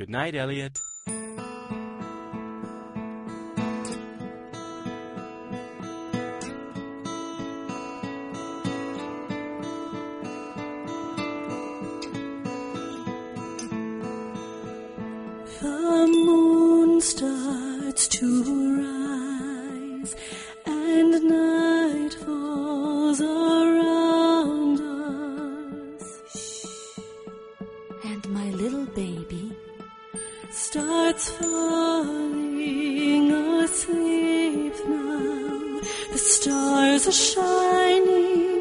Good night, Elliot. The moon starts to rise and night falls around us. And my little baby starts falling asleep now. The stars are shining